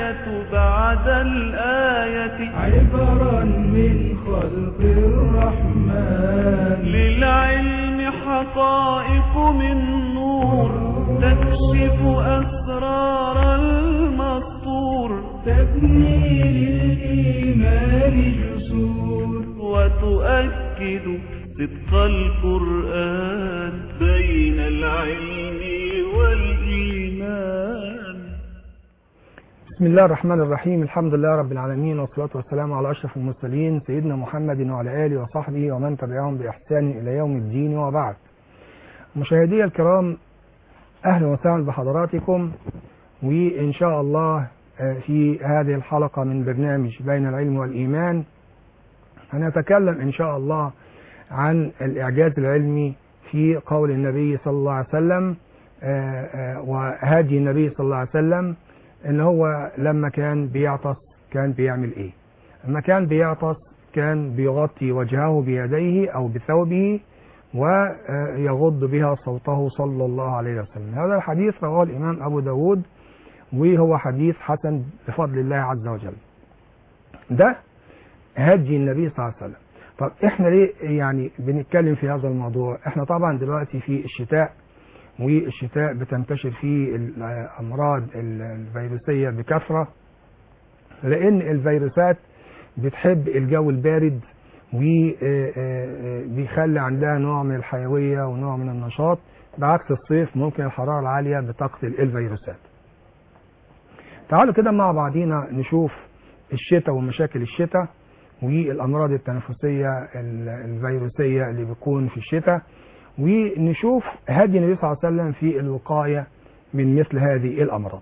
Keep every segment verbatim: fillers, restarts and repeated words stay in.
الآية بعد الآية عبرا من خلق الرحمن. للعلم حقائق من نور تكشف أسرار المسطور، تبني للإيمان جسور وتؤكد صدق القرآن بين العلم والإيمان. بسم الله الرحمن الرحيم. الحمد لله رب العالمين، والصلاة والسلام على أشرف المرسلين سيدنا محمد وعلى آله وصحبه ومن تبعهم بإحسان إلى يوم الدين، وبعد. مشاهدي الكرام، أهلا وسهلا بحضراتكم، وإن شاء الله في هذه الحلقة من برنامج بين العلم والإيمان هنتكلم إن شاء الله عن الإعجاز العلمي في قول النبي صلى الله عليه وسلم وهدي النبي صلى الله عليه وسلم، إن هو لما كان بيعطس كان بيعمل إيه؟ لما كان بيعطس كان بيغطي وجهه بيديه أو بثوبه ويغض بها صوته صلى الله عليه وسلم. هذا الحديث رواه الإمام أبو داود، وهو حديث حسن بفضل الله عز وجل. ده هدي النبي صلى الله عليه وسلم. طب احنا ليه يعني بنتكلم في هذا الموضوع؟ احنا طبعا دلوقتي في الشتاء، والشتاء بتنتشر فيه الامراض الفيروسيه بكثره، لان الفيروسات بتحب الجو البارد وبيخلي عندها نوع من الحيويه ونوع من النشاط، بعكس الصيف ممكن الحراره العاليه بتقتل الفيروسات. تعالوا كده مع بعضينا نشوف الشتاء ومشاكل الشتاء والأمراض التنفسية الفيروسية اللي بتكون في الشتاء، ونشوف هدي النبي صلى الله عليه وسلم في الوقاية من مثل هذه الأمراض.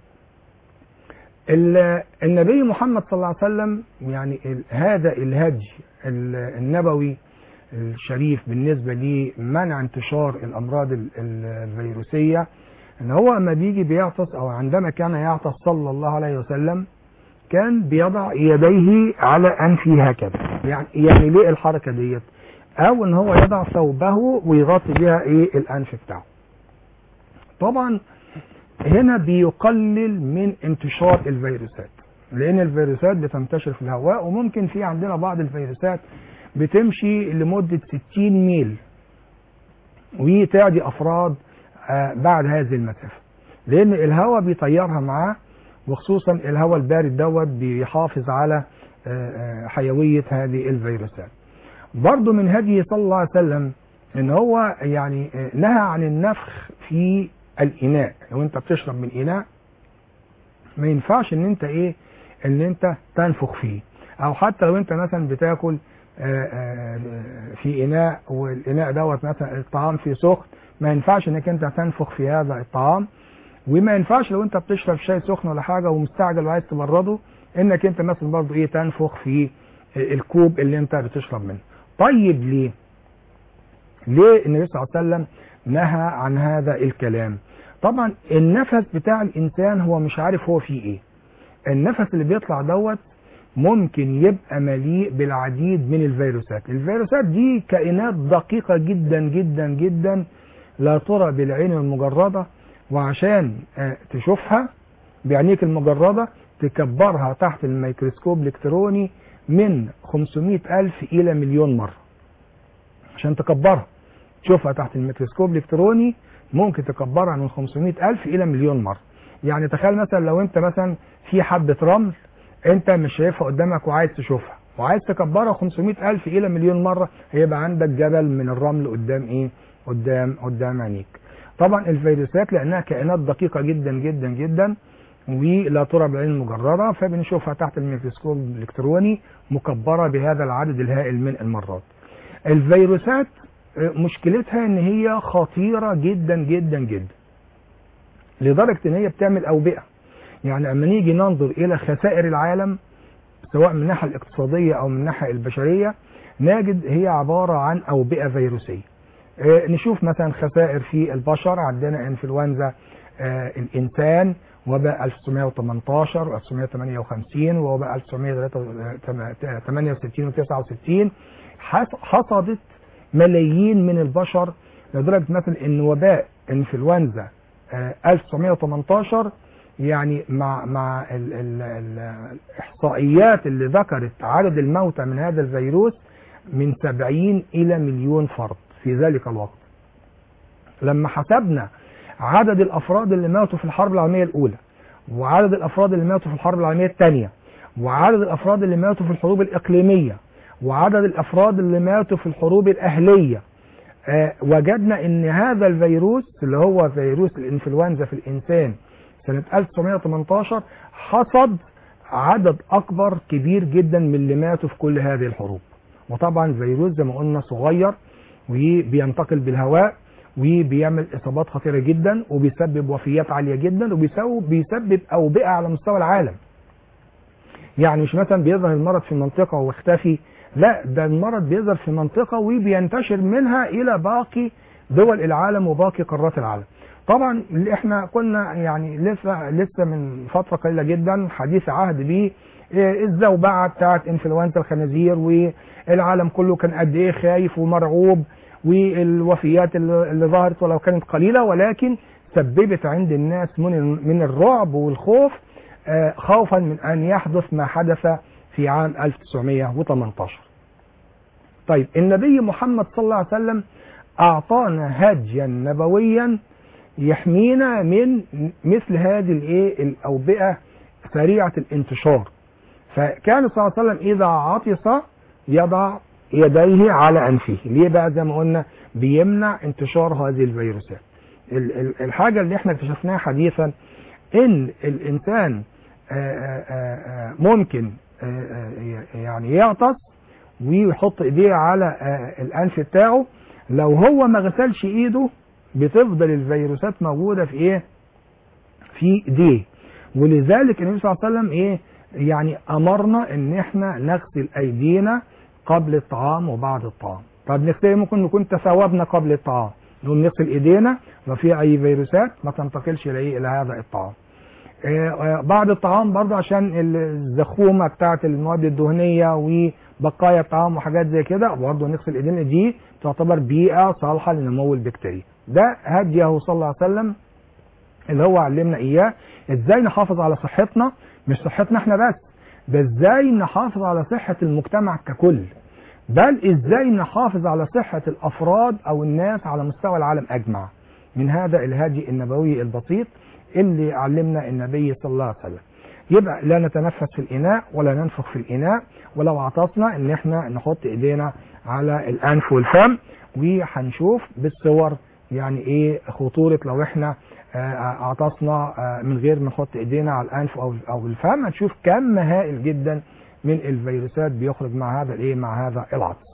النبي محمد صلى الله عليه وسلم يعني هذا الهدي النبوي الشريف بالنسبة لمنع انتشار الأمراض الفيروسية، ان هو اما بيجي بيعطس او عندما كان يعطس صلى الله عليه وسلم كان بيضع يديه على انفه هكذا. يعني يعني ليه الحركه ديت؟ او ان هو يضع ثوبه ويغطي بها ايه الانف بتاعه. طبعا هنا بيقلل من انتشار الفيروسات، لان الفيروسات بتنتشر في الهواء، وممكن في عندنا بعض الفيروسات بتمشي لمده ستين ميل وتعدي افراد بعد هذه المسافة، لأن الهواء بيطيرها معاه، وخصوصا الهواء البارد دوت بيحافظ على حيوية هذه الفيروسات. برضو من هديه صلى الله عليه وسلم ان هو يعني نهى عن النفخ في الإناء. لو انت بتشرب من إناء ما ينفعش ان انت ايه ان انت تنفخ فيه، او حتى لو انت مثلا بتاكل في إناء والإناء دوت مثلا الطعام فيه سخن، ما ينفعش انك انت تنفخ في هذا الطعام. وما ينفعش لو انت بتشرب شاي سخن ولا حاجه ومستعجل وعايز تبرده انك انت مثلا برضو ايه تنفخ في الكوب اللي انت بتشرب منه. طيب ليه؟ ليه النبي صلى الله عليه وسلم نهى عن هذا الكلام؟ طبعا النفس بتاع الانسان هو مش عارف هو فيه ايه. النفس اللي بيطلع دوت ممكن يبقى مليء بالعديد من الفيروسات. الفيروسات دي كائنات دقيقه جدا جدا جدا لا ترى بالعين المجردة، وعشان تشوفها بعينيك المجردة تكبرها تحت الميكروسكوب الإلكتروني من خمسمائة ألف إلى مليون مرة. عشان تكبرها تشوفها تحت الميكروسكوب الإلكتروني ممكن تكبرها من خمسمائة ألف إلى مليون مرة. يعني تخيل مثلا لو أنت مثلا في حبة رمل أنت مش شايفها قدامك وعايز تشوفها وعايز تكبرها خمسمائة ألف إلى مليون مرة، هيبقى عندك جبل من الرمل قدام إيه؟ قدام قدام عينيك. طبعا الفيروسات لانها كائنات دقيقه جدا جدا جدا ولا ترى بالعين المجرده، فبنشوفها تحت الميكروسكوب الالكتروني مكبره بهذا العدد الهائل من المرات. الفيروسات مشكلتها ان هي خطيره جدا جدا جدا، لدرجه ان هي بتعمل اوبئه. يعني اما نيجي ننظر الى خسائر العالم سواء من الناحيه الاقتصاديه او من الناحيه البشريه نجد هي عباره عن اوبئه فيروسيه. نشوف مثلا خسائر في البشر، عندنا انفلونزا آه الانسان وباء ألف وتسعمائة وثمانية عشر وألف وتسعمائة وثمانية وخمسين وباء ألف وتسعمائة وثمانية وستين وتسعة وستين حصدت ملايين من البشر، لدرجه مثلا ان وباء انفلونزا آه ألف وتسعمائة وثمانية عشر يعني مع مع ال ال ال الاحصائيات اللي ذكرت عدد الموتى من هذا الفيروس من سبعين الى مليون فرد في ذلك الوقت. لما حسبنا عدد الافراد اللي ماتوا في الحرب العالميه الاولى، وعدد الافراد اللي ماتوا في الحرب العالميه الثانيه، وعدد الافراد اللي ماتوا في الحروب الاقليميه، وعدد الافراد اللي ماتوا في الحروب الاهليه، آه وجدنا ان هذا الفيروس اللي هو فيروس الانفلونزا في الانسان سنه ألف وتسعمائة وثمانية عشر حصد عدد اكبر كبير جدا من اللي ماتوا في كل هذه الحروب. وطبعا فيروس زي ما قلنا صغير وبينتقل بالهواء وبيعمل اصابات خطيره جدا وبيسبب وفيات عاليه جدا وبيسبب اوبئه على مستوى العالم. يعني مش مثلا بيظهر المرض في منطقه واختفي، لا، ده المرض بيظهر في منطقه وبينتشر منها الى باقي دول العالم وباقي قارات العالم. طبعا اللي احنا كنا يعني لسه لسه من فتره قليله جدا حديث عهد بيه الزوبعه بتاعت انفلونزا الخنازير، والعالم كله كان قد ايه خايف ومرعوب، والوفيات اللي ظهرت ولو كانت قليله ولكن سببت عند الناس من من الرعب والخوف، خوفا من ان يحدث ما حدث في عام ألف وتسعمائة وثمانية عشر. طيب النبي محمد صلى الله عليه وسلم اعطانا هديا نبويا يحمينا من مثل هذه الايه الاوبئه سريعه الانتشار. فكان صلى الله عليه وسلم اذا عطس يضع يديه على انفه، ليه بقى؟ زي ما قلنا بيمنع انتشار هذه الفيروسات. الحاجه اللي احنا اكتشفناها حديثا ان الانسان ممكن يعني يعطس ويحط ايديه على الانف بتاعه، لو هو ما غسلش ايده بتفضل الفيروسات موجوده في ايه؟ في ايديه. ولذلك النبي صلى الله عليه وسلم ايه؟ يعني امرنا ان احنا نغسل ايدينا قبل الطعام وبعد الطعام. طب نغسل، ممكن نكون تثاوبنا قبل الطعام، نقوم نغسل ايدينا لو في اي فيروسات ما تنتقلش الى الى هذا الطعام. آه بعد الطعام برضه عشان الزخومه بتاعه المواد الدهنيه وبقايا الطعام وحاجات زي كده برضه نغسل ايدينا، دي تعتبر بيئه صالحه لنمو البكتيريا. ده هديه صلى الله عليه وسلم اللي هو علمنا اياه ازاي نحافظ على صحتنا، مش صحتنا احنا بس، ده ازاي نحافظ على صحه المجتمع ككل، بل ازاي نحافظ على صحه الافراد او الناس على مستوى العالم اجمع. من هذا الهادي النبوي البسيط اللي علمنا النبي صلى الله عليه وسلم. يبقى لا نتنفس في الاناء ولا ننفخ في الاناء، ولو عطسنا ان احنا نحط ايدينا على الانف والفم، وهنشوف بالصور يعني ايه خطوره لو احنا عطسنا من غير ما نحط ايدينا على الانف او او الفم، هنشوف كم هائل جدا من الفيروسات بيخرج مع هذا الايه مع هذا العطس.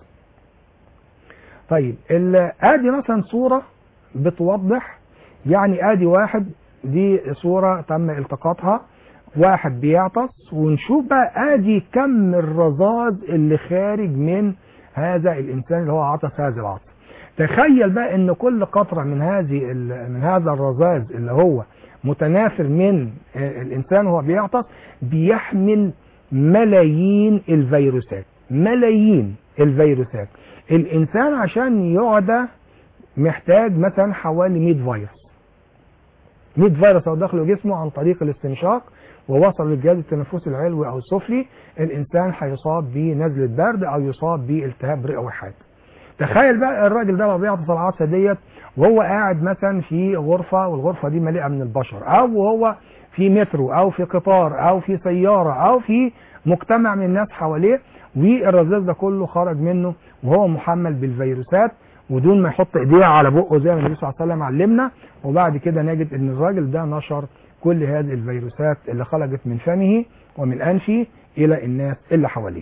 طيب ادي مثلا صوره بتوضح، يعني ادي واحد، دي صوره تم التقاطها، واحد بيعطس، ونشوف بقى ادي كم الرذاذ اللي خارج من هذا الانسان اللي هو عطس هذا العطس. تخيل بقى ان كل قطره من هذه من هذا الرذاذ اللي هو متناثر من الانسان وهو بيعطس بيحمل ملايين الفيروسات، ملايين الفيروسات. الانسان عشان يعدى محتاج مثلا حوالي مئة فيروس، مئة فيروس لو دخلوا جسمه عن طريق الاستنشاق ووصل للجهاز التنفسي العلوي او السفلي، الانسان هيصاب بنزله برد او يصاب بالتهاب رئوي حاد. تخيل بقى الراجل ده لو بيعطس العطسه ديت وهو قاعد مثلا في غرفه والغرفه دي مليئه من البشر، او هو في مترو او في قطار او في سياره او في مجتمع من الناس حواليه، والرذاذ ده كله خرج منه وهو محمل بالفيروسات، ودون ما يحط ايديه على بقه زي ما النبي صلى الله عليه وسلم علمنا، وبعد كده نجد ان الراجل ده نشر كل هذه الفيروسات اللي خرجت من فمه ومن انفه الى الناس اللي حواليه.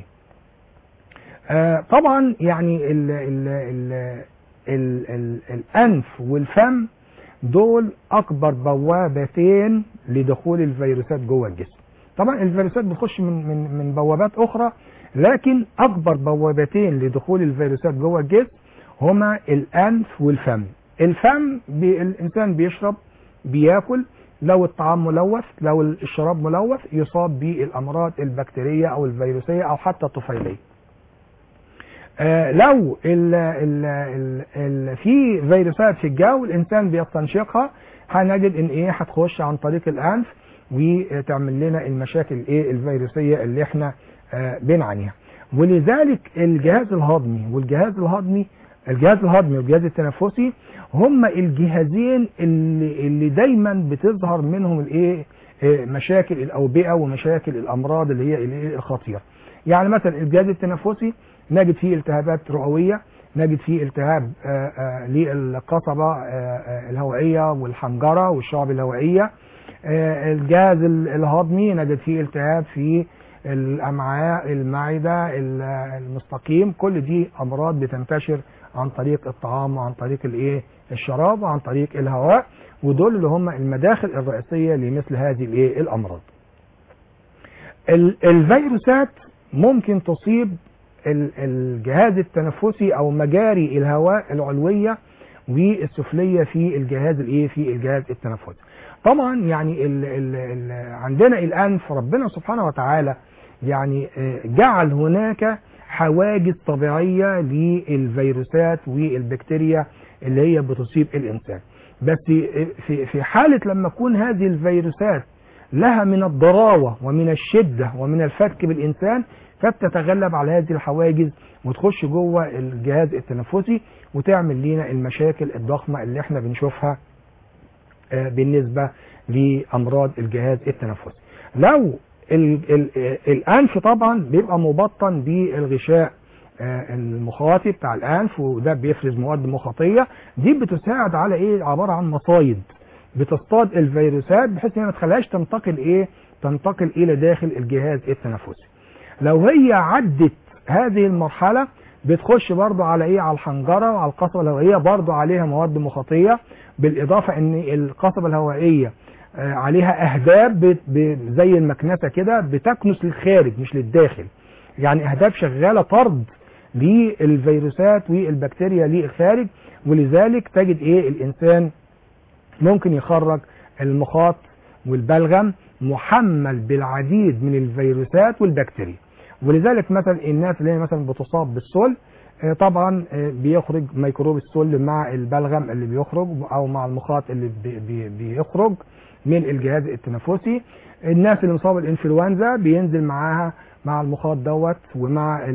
آه طبعا يعني ال ال ال ال ال الانف والفم دول اكبر بوابتين لدخول الفيروسات جوه الجسم. طبعا الفيروسات بتخش من من من بوابات اخرى، لكن اكبر بوابتين لدخول الفيروسات جوه الجسم هما الانف والفم. الفم بي الانسان بيشرب بياكل، لو الطعام ملوث لو الشراب ملوث يصاب بالامراض البكتيريه او الفيروسيه او حتى الطفيليه. آه لو ال ال ال ال في فيروسات في الجو الانسان بيستنشقها، هنجد ان ايه هتخش عن طريق الانف وتعمل لنا المشاكل ايه الفيروسيه اللي احنا آه بنعانيها. ولذلك الجهاز الهضمي والجهاز الهضمي الجهاز الهضمي والجهاز التنفسي هم الجهازين اللي, اللي دايما بتظهر منهم الايه مشاكل الاوبئه ومشاكل الامراض اللي هي الايه الخطيره. يعني مثلا الجهاز التنفسي نجد فيه التهابات رئويه، نجد فيه التهاب للقصبه الهوائيه والحنجره والشعب الهوائيه. الجهاز الهضمي نجد فيه التهاب في الامعاء، المعده، المستقيم. كل دي امراض بتنتشر عن طريق الطعام وعن طريق الايه الشراب وعن طريق الهواء، ودول اللي هم المداخل الرئيسيه لمثل هذه الايه الامراض. الفيروسات ممكن تصيب الجهاز التنفسي او مجاري الهواء العلويه والسفليه في الجهاز الايه في الجهاز التنفسي. طبعا يعني ال ال ال عندنا الانف ربنا سبحانه وتعالى يعني جعل هناك حواجز طبيعيه للفيروسات والبكتيريا اللي هي بتصيب الانسان. بس في في حاله لما تكون هذه الفيروسات لها من الضراوه ومن الشده ومن الفتك بالانسان، فبتتغلب على هذه الحواجز وتخش جوه الجهاز التنفسي وتعمل لنا المشاكل الضخمه اللي احنا بنشوفها بالنسبه لامراض الجهاز التنفسي. لو ال ال الانف طبعا بيبقى مبطن بالغشاء المخاطي بتاع الانف، وده بيفرز مواد مخاطيه، دي بتساعد على ايه عباره عن مصايد بتصطاد الفيروسات بحيث انها ما تخليهاش تنتقل ايه تنتقل الى داخل الجهاز التنفسي. لو هي عدت هذه المرحله بتخش برضو على ايه على الحنجره وعلى القصبه الهوائيه، برضو عليها مواد مخاطيه، بالاضافه ان القصبه الهوائيه عليها اهداب زي المكنسه كده بتكنس للخارج مش للداخل، يعني اهداب شغاله طرد للفيروسات والبكتيريا للخارج. ولذلك تجد ايه الانسان ممكن يخرج المخاط والبلغم محمل بالعديد من الفيروسات والبكتيريا. ولذلك مثلا الناس اللي هي مثلا بتصاب بالسل طبعا بيخرج ميكروب السل مع البلغم اللي بيخرج او مع المخاط اللي بي بيخرج من الجهاز التنفسي. الناس اللي مصابه بالانفلونزا بينزل معاها مع المخاط دوت ومع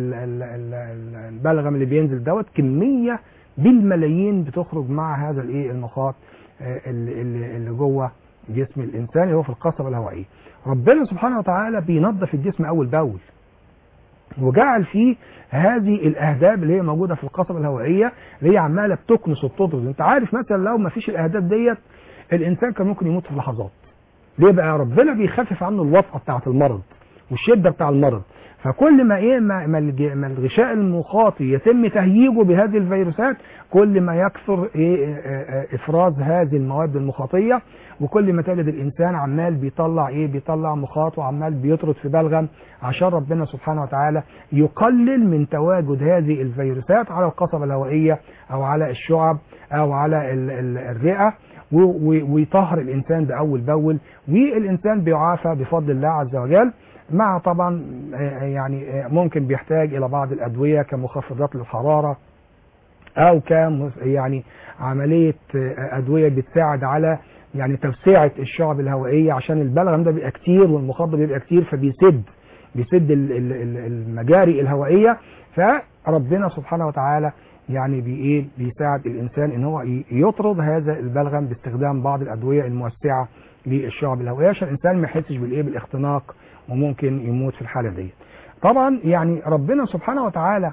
البلغم اللي بينزل دوت كميه بالملايين بتخرج مع هذا الايه المخاط اللي, اللي جوه جسم الانسان اللي هو في القصبه الهوائيه. ربنا سبحانه وتعالى بينظف الجسم اول باول وجعل فيه هذه الاهداب اللي هي موجوده في القصبه الهوائيه اللي هي عماله بتكنس وبتطرد. انت عارف مثلا لو ما فيش الاهداب ديت الانسان كان ممكن يموت في لحظات. ليه بقى؟ ربنا بيخفف عنه الوطأة بتاعه المرض والشده بتاع المرض. فكل ما ايه ما, ما الغشاء المخاطي يتم تهييجه بهذه الفيروسات كل ما يكثر ايه افراز هذه المواد المخاطيه، وكل ما تجد الانسان عمال بيطلع ايه بيطلع مخاط وعمال بيطرد في بلغم عشان ربنا سبحانه وتعالى يقلل من تواجد هذه الفيروسات على القصبه الهوائيه او على الشعب او على الرئه، ويطهر الانسان باول باول، والانسان بيعافى بفضل الله عز وجل. مع طبعا يعني ممكن بيحتاج الى بعض الادويه كمخفضات للحراره او ك يعني عمليه ادويه بتساعد على يعني توسعه الشعب الهوائيه عشان البلغم ده بيبقى كتير والمخاط ده بيبقى كتير فبيسد بيسد المجاري الهوائيه. فربنا سبحانه وتعالى يعني بايه بيساعد الانسان ان هو يطرد هذا البلغم باستخدام بعض الادويه الموسعه للشعب الهوائيه عشان الانسان ما يحسش بالايه بالاختناق وممكن يموت في الحاله دي. طبعا يعني ربنا سبحانه وتعالى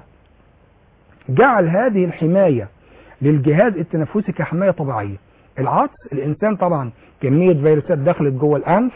جعل هذه الحمايه للجهاز التنفسي كحمايه طبيعيه. العطس الانسان طبعا كميه فيروسات دخلت جوه الانف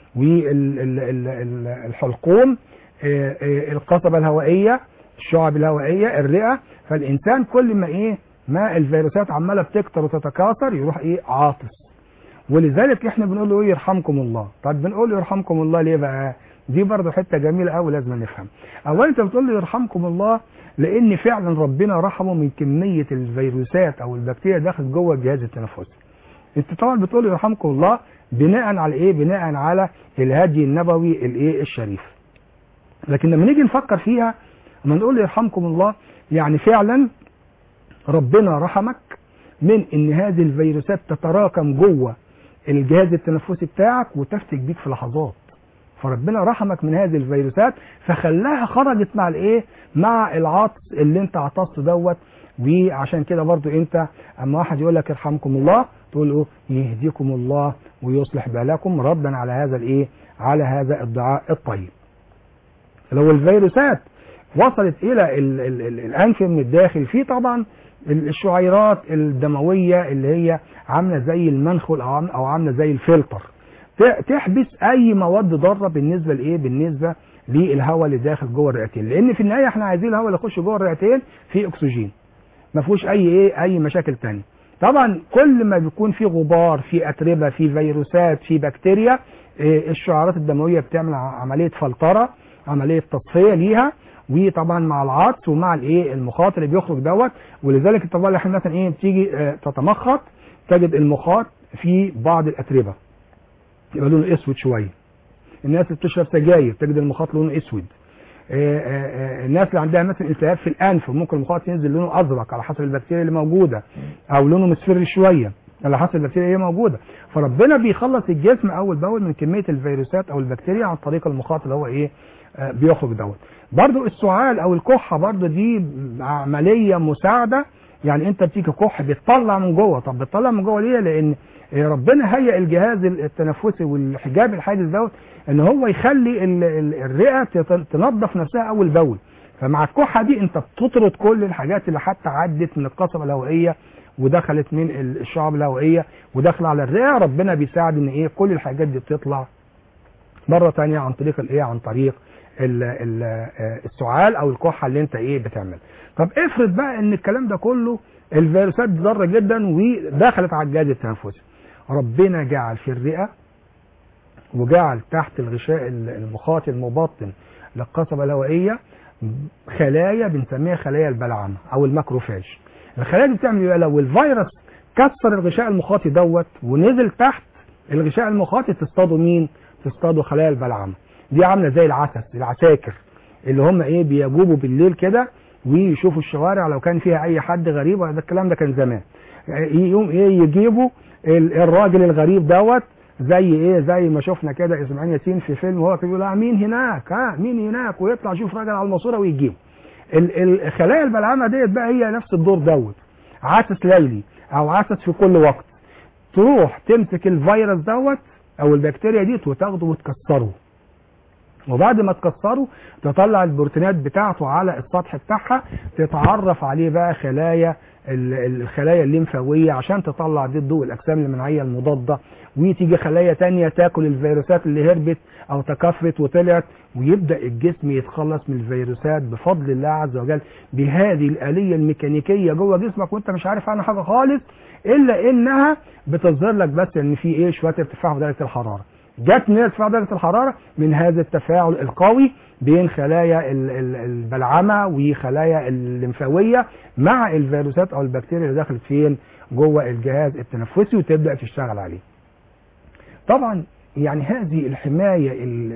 والحلقوم القصبه الهوائيه الشعب الهوائيه الرئه، فالانسان كل ما ايه ما الفيروسات عماله بتكتر وتتكاثر يروح ايه عاطس. ولذلك احنا بنقول له ايه يرحمكم الله. طب بنقول له يرحمكم الله ليه بقى؟ دي برضه حته جميله قوي لازم نفهم. اولا انت بتقول له يرحمكم الله لان فعلا ربنا رحمه من كميه الفيروسات او البكتيريا داخل جوه الجهاز التنفسي. انت طبعا بتقول له يرحمكم الله بناء على ايه؟ بناء على الهدي النبوي الايه الشريف. لكن لما نيجي نفكر فيها لما نقول له يرحمكم الله يعني فعلا ربنا رحمك من ان هذه الفيروسات تتراكم جوه الجهاز التنفسي بتاعك وتفتك بيك في لحظات. فربنا رحمك من هذه الفيروسات فخلاها خرجت مع الايه مع العطس اللي انت عطست دوت. وعشان كده برضو انت اما واحد يقول لك يرحمكم الله تقول له يهديكم الله ويصلح بالكم ردا على هذا الايه على هذا الدعاء الطيب. لو الفيروسات وصلت الى ال ال ال الانف من الداخل، في طبعا الشعيرات الدمويه اللي هي عامله زي المنخل او عامله زي الفلتر تحبس اي مواد ضاره بالنسبه لايه بالنسبه للهواء اللي داخل جوه الرئتين، لان في النهايه احنا عايزين الهواء اللي يخش جوه الرئتين فيه اكسجين ما فيهوش اي ايه اي مشاكل ثانيه. طبعا كل ما بيكون في غبار في اتربه في فيروسات في بكتيريا إيه الشعيرات الدمويه بتعمل عمليه فلتره عمليه تصفيه ليها، وطبعا مع العطس ومع الايه المخاط اللي بيخرج دوت. ولذلك طبعا اللي احنا مثلا ايه بتيجي اه تتمخط تجد المخاط في بعض الاتربه يبقى لونه اسود شويه. الناس اللي بتشرب سجاير تجد المخاط لونه اسود. اه اه الناس اللي عندها مثلا التهاب في الانف ممكن المخاط ينزل لونه ازرق على حسب البكتيريا اللي موجوده، او لونه مصفر شويه على حسب البكتيريا اللي موجوده. فربنا بيخلص الجسم اول باول من كميه الفيروسات او البكتيريا عن طريق المخاط اللي هو ايه اه بيخرج دوت. برضو السعال او الكحه برضو دي عمليه مساعده، يعني انت بتيجي كح بتطلع من جوه. طب بتطلع من جوه ليه؟ لان ربنا هيئ الجهاز التنفسي والحجاب الحاجز دوت ان هو يخلي الرئه تنظف نفسها اول باول. فمع الكحه دي انت بتطرد كل الحاجات اللي حتى عدت من القصبه الهوائيه ودخلت من الشعب الهوائيه وداخله على الرئه. ربنا بيساعد ان ايه كل الحاجات دي بتطلع مره ثانيه عن طريق الايه عن طريق السعال او الكحه اللي انت ايه بتعمل. طب افرض بقى ان الكلام ده كله الفيروسات دي ضاره جدا ودخلت على الجهاز التنفسي. ربنا جعل في الرئه وجعل تحت الغشاء المخاطي المبطن للقصبه الهوائيه خلايا بنسميها خلايا البلعمه او الماكروفاج. الخلايا دي بتعمل ايه؟ لو الفيروس كسر الغشاء المخاطي دوت ونزل تحت الغشاء المخاطي تصطادوا مين؟ تصطادوا خلايا البلعمه. دي عامله زي العسس العساكر اللي هم ايه بيجوبوا بالليل كده ويشوفوا الشوارع لو كان فيها اي حد غريب. ده الكلام ده كان زمان. يقوم ايه يجيبوا الراجل الغريب دوت زي ايه زي ما شفنا كده اسماعيل ياسين في فيلم وهو بيقول لا مين هناك ها مين هناك ويطلع يشوف راجل على الماسوره ويجيبه. الخلايا البلعمه ديت بقى هي نفس الدور دوت عسس ليلي او عسس في كل وقت. تروح تمسك الفيروس دوت او البكتيريا دي وتاخده وتكسره، وبعد ما تكسره تطلع البروتينات بتاعته على السطح بتاعها تتعرف عليه بقى خلايا الخلايا الليمفاويه عشان تطلع دي الضوء الاجسام المناعيه المضاده، وتيجي خلايا تانية تاكل الفيروسات اللي هربت او تكاثرت وطلعت، ويبدا الجسم يتخلص من الفيروسات بفضل الله عز وجل بهذه الاليه الميكانيكيه جوه جسمك وانت مش عارف عنها حاجه خالص، الا انها بتظهر لك بس ان في ايه شويه ارتفاع في درجه الحراره. جت من ارتفاع درجه الحراره من هذا التفاعل القوي بين خلايا البلعمه وخلايا الليمفاويه مع الفيروسات او البكتيريا اللي دخلت فين جوه الجهاز التنفسي وتبدا تشتغل عليه. طبعا يعني هذه الحمايه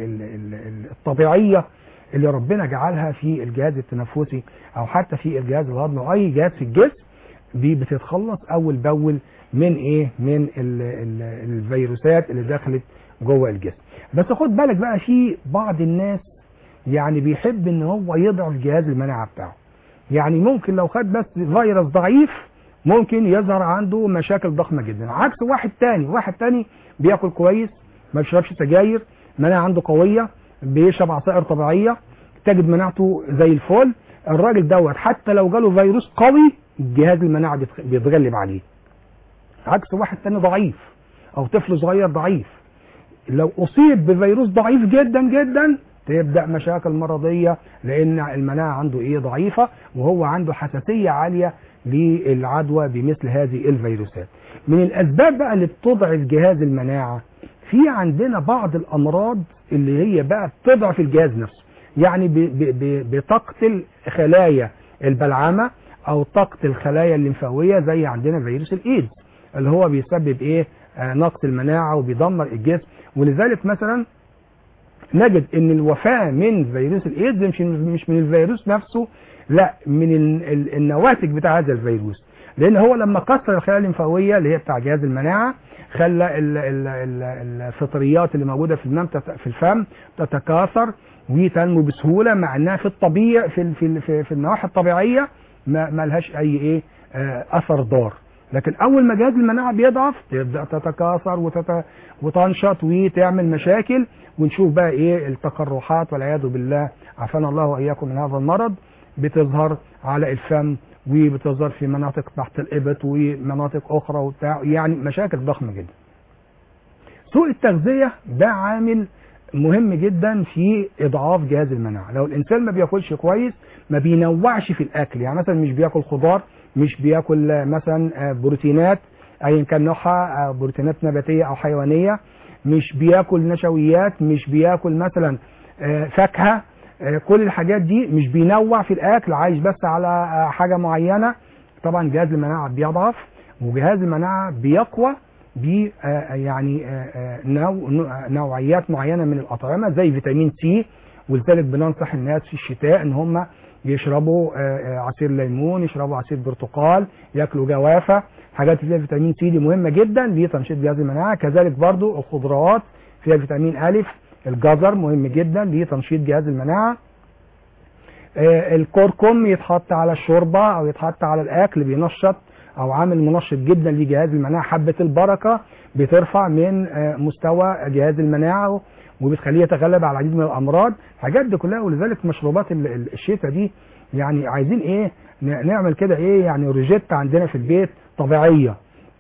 الطبيعيه اللي ربنا جعلها في الجهاز التنفسي او حتى في الجهاز الهضمي او اي جهاز في الجسم بتتخلص اول باول من ايه من ال ال الفيروسات اللي دخلت جوه الجسم. بس خد بالك بقى في بعض الناس يعني بيحب ان هو يضعف جهاز المناعه بتاعه. يعني ممكن لو خد بس فيروس ضعيف ممكن يظهر عنده مشاكل ضخمه جدا، عكس واحد تاني واحد تاني بياكل كويس ما بيشربش سجاير مناعه عنده قويه بيشرب عصائر طبيعيه تجد مناعته زي الفل. الراجل دوت حتى لو جاله فيروس قوي جهاز المناعه بيتغلب عليه، عكس واحد تاني ضعيف او طفل صغير ضعيف لو اصيب بفيروس ضعيف جدا جدا تبدا مشاكل مرضيه لان المناعه عنده ايه ضعيفه وهو عنده حساسيه عاليه للعدوى بمثل هذه الفيروسات. من الاسباب بقى اللي بتضعف جهاز المناعه في عندنا بعض الامراض اللي هي بقى بتضعف الجهاز نفسه، يعني بتقتل خلايا البلعمه او تقتل خلايا الليمفاويه زي عندنا فيروس الايدز اللي هو بيسبب ايه آه نقص المناعه وبيدمر الجسم. ولذلك مثلا نجد ان الوفاه من فيروس الايدز مش مش من الفيروس نفسه، لا من النواتج بتاع هذا الفيروس. لان هو لما كسر الخلايا الليمفاويه اللي هي بتاع جهاز المناعه خلى ال- ال- ال- الفطريات اللي موجوده في الفم تت- في الفم تتكاثر وتنمو بسهوله، مع انها في الطبيعي في ال- في ال- في, في النواحي الطبيعيه ما, ما لهاش اي ايه آه، اثر ضار. لكن اول ما جهاز المناعه بيضعف تبدا تتكاثر وتت... وتنشط وتعمل مشاكل، ونشوف بقى ايه التقرحات والعياذ بالله، عافانا الله واياكم من هذا المرض، بتظهر على الفم وبتظهر في مناطق تحت الابط ومناطق اخرى وبتاع، يعني مشاكل ضخمه جدا. سوء التغذيه ده عامل مهم جدا في اضعاف جهاز المناعه. لو الانسان ما بياكلش كويس، ما بينوعش في الاكل، يعني مثلا مش بياكل خضار، مش بياكل مثلا بروتينات ايا كان نوعها، بروتينات نباتيه او حيوانيه، مش بياكل نشويات، مش بياكل مثلا فاكهه، كل الحاجات دي مش بينوع في الاكل، عايش بس على حاجه معينه، طبعا جهاز المناعه بيضعف وجهاز المناعه بيقوى ب يعني نوع نوعيات معينه من الاطعمه زي فيتامين سي. ولذلك بننصح الناس في الشتاء ان هم يشربوا عصير ليمون، يشربوا عصير برتقال، ياكلوا جوافه، حاجات فيها فيتامين سي دي مهمه جدا لتنشيط جهاز المناعه. كذلك برضو الخضروات فيها فيتامين الف، الجزر مهم جدا لتنشيط جهاز المناعه. الكركم يتحط على الشوربه او يتحط على الاكل، بينشط او عامل منشط جدا لجهاز المناعه. حبه البركه بترفع من مستوى جهاز المناعه وبتخليه يتغلب على العديد من الامراض. الحاجات دي كلها، ولذلك مشروبات الشتاء دي يعني عايزين ايه نعمل كده ايه يعني روجيت عندنا في البيت طبيعيه.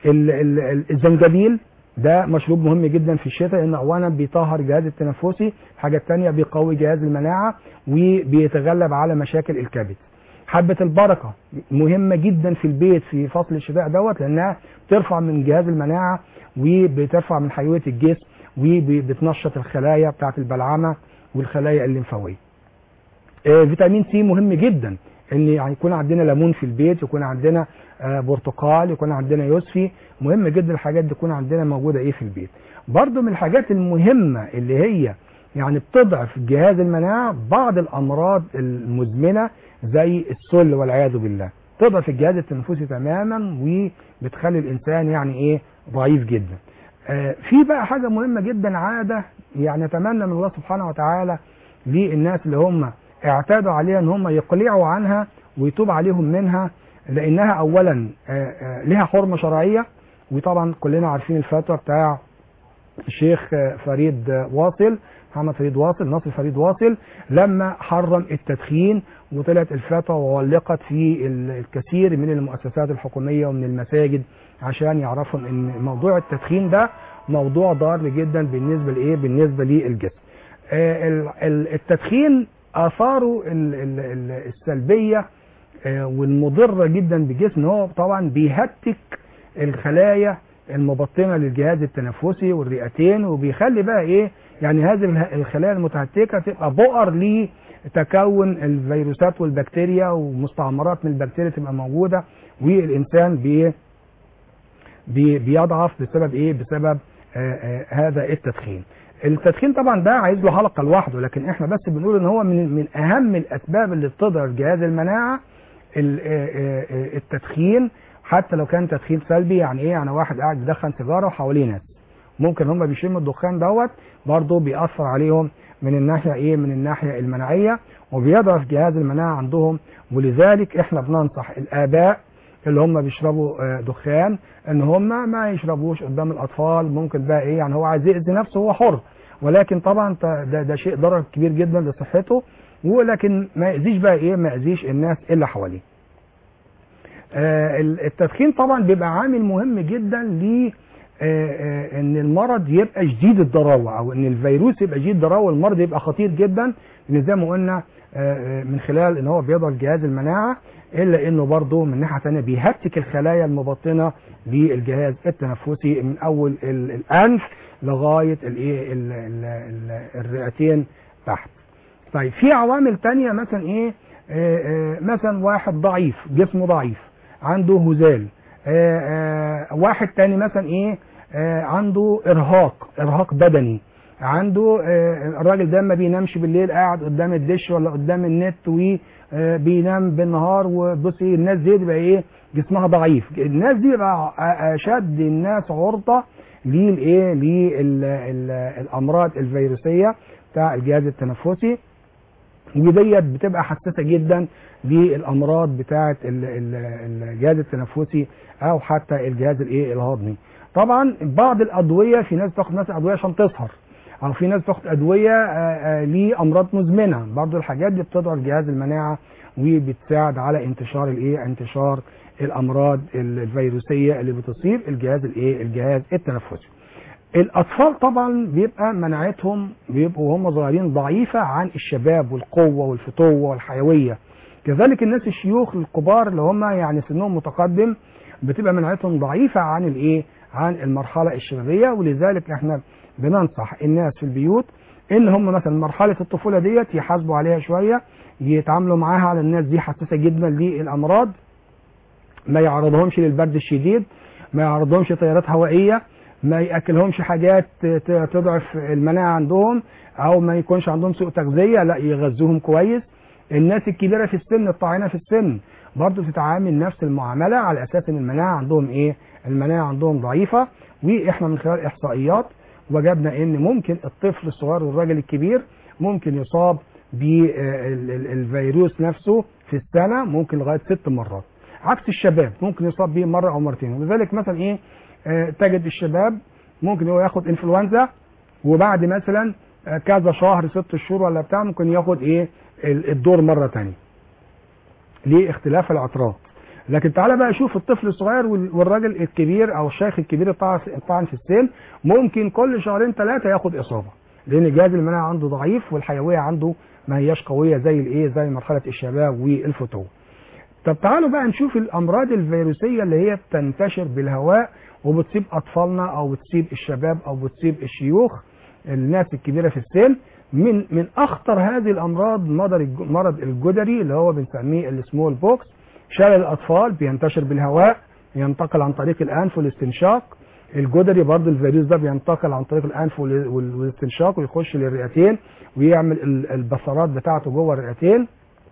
الزنجبيل ده مشروب مهم جدا في الشتاء، لانه اولا بيطهر الجهاز التنفسي، الحاجه الثانيه بيقوي جهاز المناعه وبيتغلب على مشاكل الكبد. حبه البركه مهمه جدا في البيت في فصل الشتاء دوت، لانها بترفع من جهاز المناعه وبترفع من حيويه الجسم وبتنشط الخلايا بتاعه البلعمه والخلايا الليمفاويه. آه فيتامين سي مهم جدا، ان يعني يكون عندنا ليمون في البيت، يكون عندنا آه برتقال، يكون عندنا يوسفي، مهم جدا الحاجات دي تكون عندنا موجوده ايه في البيت. برضو من الحاجات المهمه اللي هي يعني بتضعف جهاز المناعه بعض الامراض المزمنه زي السل والعياذ بالله، تضعف الجهاز التنفسي تماما وبتخلي الانسان يعني ايه ضعيف جدا. آه في بقى حاجه مهمه جدا، عاده يعني اتمنى من الله سبحانه وتعالى للناس اللي هم اعتادوا عليها ان هم يقلعوا عنها ويتوب عليهم منها، لانها اولا آه آه لها حرمه شرعيه. وطبعا كلنا عارفين الفتوى بتاع الشيخ فريد واصل، محمد فريد واصل، ناصر فريد واصل، لما حرم التدخين، وطلعت الفتوى وعلقت في الكثير من المؤسسات الحكوميه ومن المساجد عشان يعرفوا ان موضوع التدخين ده موضوع ضار جدا بالنسبه لايه؟ بالنسبه للجسم. التدخين اثاره السلبيه والمضره جدا بالجسم، هو طبعا بيهتك الخلايا المبطنه للجهاز التنفسي والرئتين، وبيخلي بقى ايه يعني هذه الخلايا المتهتكه تبقى بؤر لتكون الفيروسات والبكتيريا ومستعمرات من البكتيريا تبقى موجوده، والانسان بي بي بيضعف بسبب ايه؟ بسبب آآ آآ هذا التدخين. التدخين طبعا ده عايز له حلقه لوحده، لكن احنا بس بنقول ان هو من من اهم الاسباب اللي بتضعف جهاز المناعه التدخين، حتى لو كان تدخين سلبي. يعني ايه؟ يعني واحد قاعد بيدخن سيجاره وحواليه ناس ممكن هم بيشموا الدخان دوت، برضه بيأثر عليهم من الناحيه ايه؟ من الناحيه المناعيه، وبيضعف جهاز المناعه عندهم. ولذلك احنا بننصح الاباء اللي هم بيشربوا دخان ان هم ما يشربوش قدام الاطفال. ممكن بقى ايه يعني هو عايز يأذي نفسه، هو حر، ولكن طبعا ده, ده شيء ضرر كبير جدا لصحته، ولكن ما يأذيش بقى ايه؟ ما يأذيش الناس اللي حواليه. آه التدخين طبعا بيبقى عامل مهم جدا ل آه ان المرض يبقى شديد الضراوه، او ان الفيروس يبقى شديد الضراوه، المرض يبقى خطير جدا، لان زي ما قلنا آه من خلال ان هو بيضعف جهاز المناعه، الا انه برضه من ناحيه ثانيه بيهتك الخلايا المبطنه للجهاز التنفسي من اول الانف لغايه الايه الرئتين تحت. طيب في عوامل ثانيه مثلا ايه؟ آآ آآ مثلا واحد ضعيف، جسمه ضعيف، عنده هزال. آآ آآ واحد تاني مثلا ايه؟ عنده ارهاق، ارهاق بدني. عنده الراجل ده ما بينامش بالليل، قاعد قدام الدش ولا قدام النت وبينام بالنهار، وبصي الناس دي بيبقى ايه جسمها ضعيف. الناس دي بيبقى اشد الناس عرضه للايه للامراض الفيروسيه بتاع الجهاز التنفسي، وديت بتبقى حساسه جدا للامراض بتاعه الجهاز التنفسي او حتى الجهاز الايه الهضمي. طبعا بعض الادويه، في ناس بتاخد مثلا ادويه عشان تسهر، او في ناس بتاخد ادويه لامراض مزمنه، برضو الحاجات دي بتضعف جهاز المناعه وبتساعد على انتشار الايه انتشار الامراض الفيروسيه اللي بتصيب الجهاز الايه الجهاز التنفسي. الاطفال طبعا بيبقى مناعتهم بيبقوا هم صغيرين ضعيفه عن الشباب والقوه والفتوه والحيويه. كذلك الناس الشيوخ الكبار اللي هم يعني سنهم متقدم بتبقى مناعتهم ضعيفه عن الايه عن المرحله الشبابيه، ولذلك احنا بننصح الناس في البيوت ان هم مثلا مرحله الطفوله ديت يحاسبوا عليها شويه، يتعاملوا معاها على الناس دي حساسه جدا للامراض، ما يعرضهمش للبرد الشديد، ما يعرضهمش تيارات هوائيه، ما ياكلهمش حاجات تضعف المناعه عندهم، او ما يكونش عندهم سوء تغذيه، لا يغذوهم كويس. الناس الكبيره في السن الطاعنه في السن برضه بتتعامل نفس المعامله على اساس ان المناعه عندهم ايه المناعه عندهم ضعيفه. واحنا من خلال احصائيات وجدنا ان ممكن الطفل الصغير والراجل الكبير ممكن يصاب بالفيروس نفسه في السنه ممكن لغايه ست مرات، عكس الشباب ممكن يصاب به مره او مرتين. ولذلك مثلا ايه آه تجد الشباب ممكن هو ياخد انفلونزا وبعد مثلا آه كذا شهر ست شهور ولا بتاع ممكن ياخد ايه الدور مره ثانيه لاختلاف العطرات. لكن تعالى بقى شوف الطفل الصغير والراجل الكبير او الشيخ الكبير الطاعن في السن ممكن كل شهرين ثلاثه ياخد اصابه، لان جهاز المناعه عنده ضعيف والحيويه عنده ما هياش قويه زي الايه زي مرحله الشباب والفتوه. طب تعالوا بقى نشوف الامراض الفيروسيه اللي هي بتنتشر بالهواء وبتصيب اطفالنا او بتصيب الشباب او بتصيب الشيوخ الناس الكبيره في السن. من من اخطر هذه الامراض مرض الجدري اللي هو بنسميه السمول بوكس. شلل الاطفال بينتشر بالهواء، ينتقل عن طريق الانف والاستنشاق. الجدري برضه الفيروس ده بينتقل عن طريق الانف والاستنشاق ويخش للرئتين ويعمل البصرات بتاعته جوه الرئتين.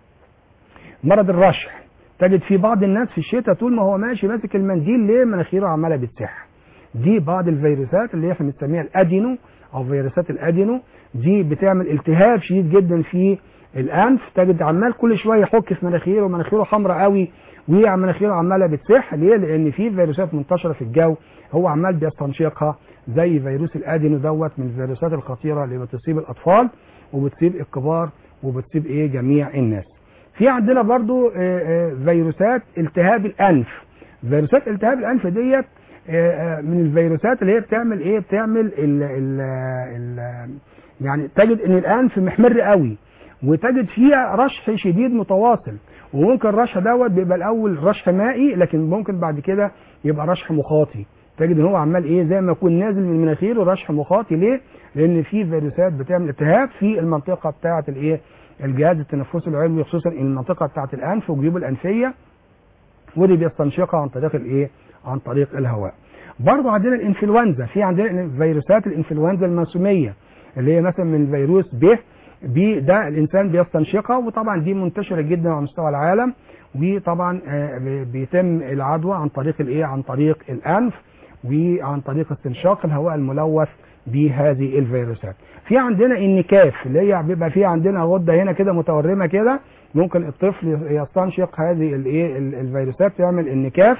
مرض الرشح تجد في بعض الناس في الشتاء طول ما هو ماشي ماسك المنديل ليه مناخيره عماله بتسح. دي بعض الفيروسات اللي احنا بنسميها الادينو او فيروسات الادينو، دي بتعمل التهاب شديد جدا في الانف، تجد عمال كل شويه يحك في مناخيره ومناخيره حمراء قوي ومناخيره عماله بتسح. ليه؟ لان في فيروسات منتشره في الجو هو عمال بيستنشقها زي فيروس الادينو دوت من الفيروسات الخطيره اللي بتصيب الاطفال وبتصيب الكبار وبتصيب ايه جميع الناس. في عندنا برضو فيروسات التهاب الانف. فيروسات التهاب الانف ديت من الفيروسات اللي هي بتعمل ايه بتعمل ال ال ال يعني تجد ان الانف محمر قوي وتجد فيها رشح شديد متواصل، وممكن الرشح دوت بيبقى الاول رشح مائي لكن ممكن بعد كده يبقى رشح مخاطي. تجد ان هو عمال ايه زي ما يكون نازل من مناخيره رشح مخاطي. ليه؟ لان في فيروسات بتعمل التهاب في المنطقه بتاعه الايه الجهاز التنفسي العلوي، خصوصا المنطقه بتاعه الانف والجيوب الانفيه، ودي بيستنشقها عن طريق الايه عن طريق الهواء. برضه عندنا الانفلونزا، في عندنا فيروسات الانفلونزا الموسميه اللي هي مثلا من فيروس ب بي ده الانسان بيستنشقها، وطبعا دي منتشره جدا على مستوى العالم، وطبعا بيتم العدوى عن طريق الايه عن طريق الانف وعن طريق استنشاق الهواء الملوث بهذه الفيروسات. في عندنا النكاف اللي هي بيبقى في عندنا غده هنا كده متورمه كده، ممكن الطفل يستنشق هذه الايه الفيروسات تعمل النكاف،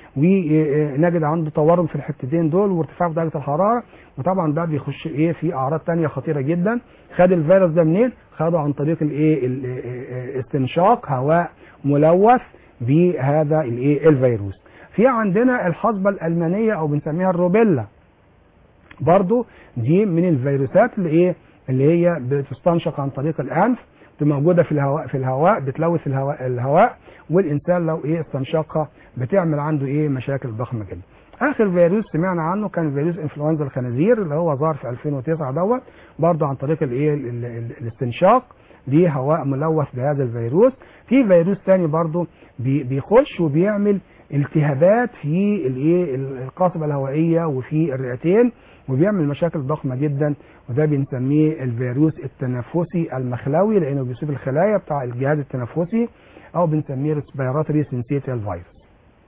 ونجد عنده تورم في الحتتين دول وارتفاع في درجه الحراره، وطبعا ده بيخش ايه في اعراض ثانيه خطيره جدا. خد الفيروس ده منين؟ خده عن طريق الايه استنشاق هواء ملوث بهذا الايه الفيروس. في عندنا الحصبه الالمانيه او بنسميها الروبيلا، برضو دي من الفيروسات اللي ايه اللي هي بتستنشق عن طريق الانف، موجوده في الهواء في الهواء بتلوث الهواء الهواء والانسان لو ايه استنشقها بتعمل عنده ايه مشاكل ضخمه جدا. اخر فيروس سمعنا عنه كان فيروس انفلونزا الخنازير اللي هو ظهر في ألفين وتسعة دوت، برضه عن طريق الايه الاستنشاق ليه هواء ملوث بهذا الفيروس. في فيروس ثاني برضه بيخش وبيعمل التهابات في الايه القصبة الهوائية وفي الرئتين، وبيعمل مشاكل ضخمة جدا، وده بنسميه الفيروس التنفسي المخلوي لانه بيصيب الخلايا بتاع الجهاز التنفسي، او بنسميه ريسبيراتوري سينسيتيال فيروس.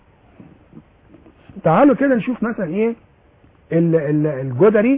تعالوا كده نشوف مثلا ايه الجدري.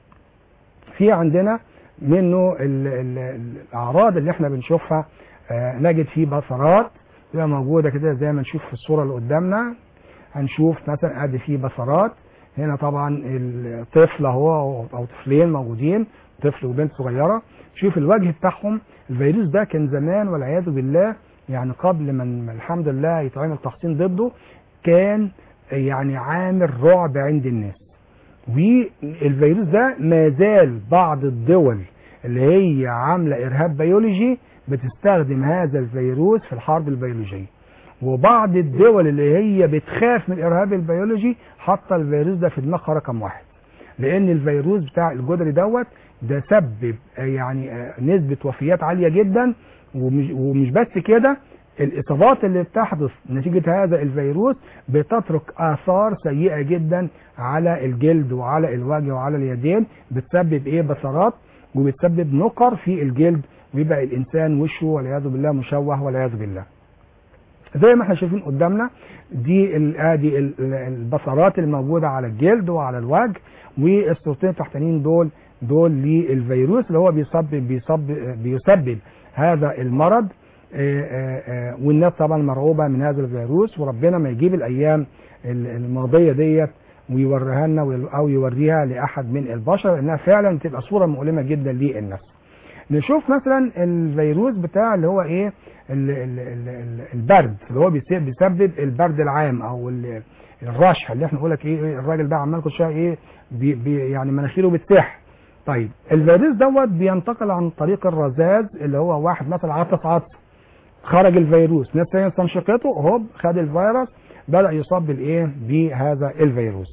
في عندنا منه ال ال الاعراض اللي احنا بنشوفها، آه نجد فيه بصرات تبقى موجوده كده زي ما نشوف في الصوره اللي قدامنا. هنشوف مثلا ادي فيه بصرات هنا، طبعا الطفل اهو او طفلين موجودين، طفل وبنت صغيره. شوف الوجه بتاعهم. الفيروس ده كان زمان والعياذ بالله، يعني قبل ما الحمد لله يتعمل تحصين ضده، كان يعني عامل رعب عند الناس. والفيروس ده ما زال بعض الدول اللي هي عامله ارهاب بيولوجي بتستخدم هذا الفيروس في الحرب البيولوجيه، وبعض الدول اللي هي بتخاف من الارهاب البيولوجي حاطه الفيروس ده في دماغها رقم واحد، لان الفيروس بتاع الجدري دوت ده سبب يعني نسبه وفيات عاليه جدا. ومش, ومش بس كده، الإصابات اللي بتحدث نتيجة هذا الفيروس بتترك آثار سيئة جدا على الجلد وعلى الوجه وعلى اليدين، بتسبب إيه بصرات، وبتسبب نقر في الجلد، ويبقى الإنسان وشه والعياذ بالله مشوه والعياذ بالله. زي ما احنا شايفين قدامنا دي ادي البصرات الموجودة على الجلد وعلى الوجه، والصورتين التحتانيين دول دول للفيروس اللي هو بيسبب بيسبب بيسبب هذا المرض. آآ آآ والناس طبعا مرعوبه من هذا الفيروس، وربنا ما يجيب الايام الماضيه ديت ويوريها لنا او يوريها لاحد من البشر، لانها فعلا تبقى صوره مؤلمه جدا للنفس. نشوف مثلا الفيروس بتاع اللي هو ايه البرد، اللي هو بيسبب البرد العام او الرشح، اللي احنا نقول لك ايه الراجل ده عمال كل شويه ايه بي بي يعني مناخيره بتسح. طيب الفيروس دوت بينتقل عن طريق الرذاذ، اللي هو واحد مثلا عطس عطس خرج الفيروس، ناس ثانيه استنشقته هوب خد الفيروس، بدأ يصاب بالايه بهذا الفيروس.